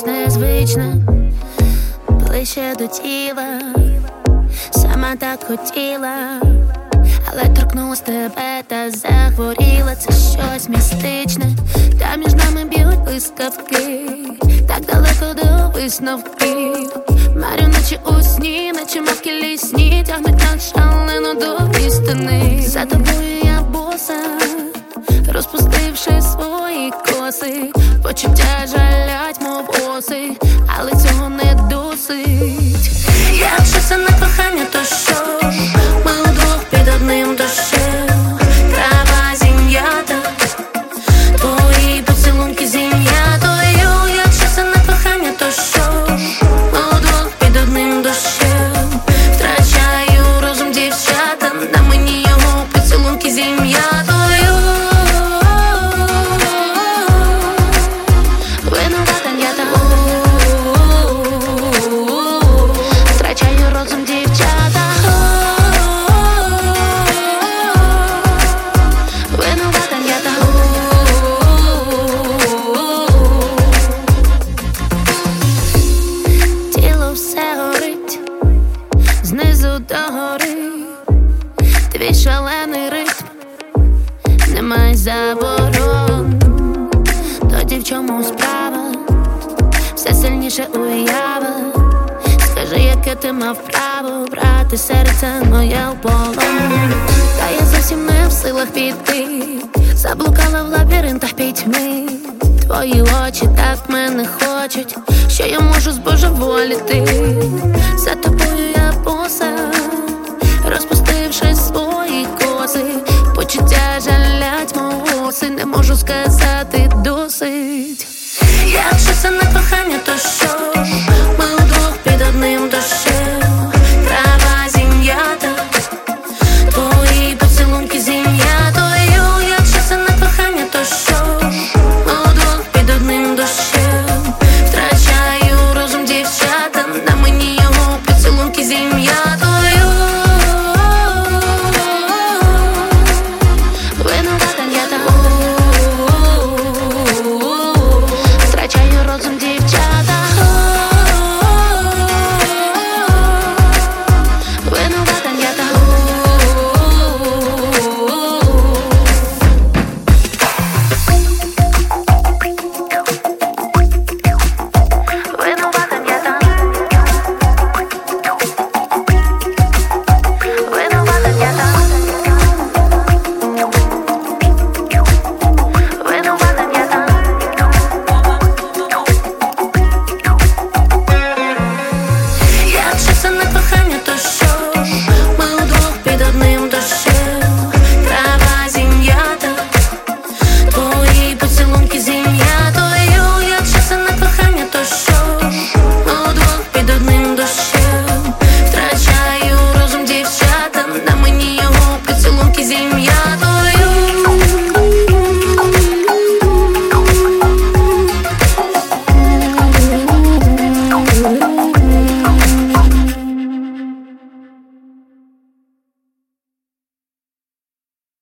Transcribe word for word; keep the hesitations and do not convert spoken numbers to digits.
незвична, ближче до тіла, сама так хотіла, але торкнулась тебе та захворіла. Це щось містичне, та між нами б'ють блискавки, так далеко до висновків. Марю наче у сні, наче мавки лісні, тягнуть нас шалено до істини. За тобою я боса, розпустивши свої коси, почуття жалять, мов оси, але цього не досить. Якщо це не кохання, то що? Ми удвох під одним дощем, трава зім'ята, твої поцілунки зім'ятою. Якщо це не кохання, то що? Ми удвох під одним дощем, втрачаю розум, дівчата, на мені його поцілунки зім'ятою. Винувата я та втрачаю розум, дівчата. Винувата я та тіло все горить, знизу до гори, твій шалений ритм, немає заборон. Тоді в чому справа? Все сильніше уява. Скажи, яке ти мав право брати серце моє в полон. Та я зовсім не в силах піти, заблукала в лабіринтах пітьми. Твої очі так мене хочуть, що я можу збожеволіти. За тобою я боса, розпустивши свої коси, почуття жалять, мов оси, не можу сказати досить. Якщо це не кохання, то що? Ми удвох під одним дощем, трава зім'ята, твої поцілунки зім'ятою. Якщо це не кохання, то що? Ми удвох під одним дощем, втрачаю розум, дівчата, на мені його поцілунки зім'ятою. Винувата я та втрачаю розум, дівчата. Винувата я та Винувата я та Винувата я та Винувата я та Якщо це не кохання, то що? Ми удвох під одним дощем, трава зім'ята, твої поцілунки зім'ятою.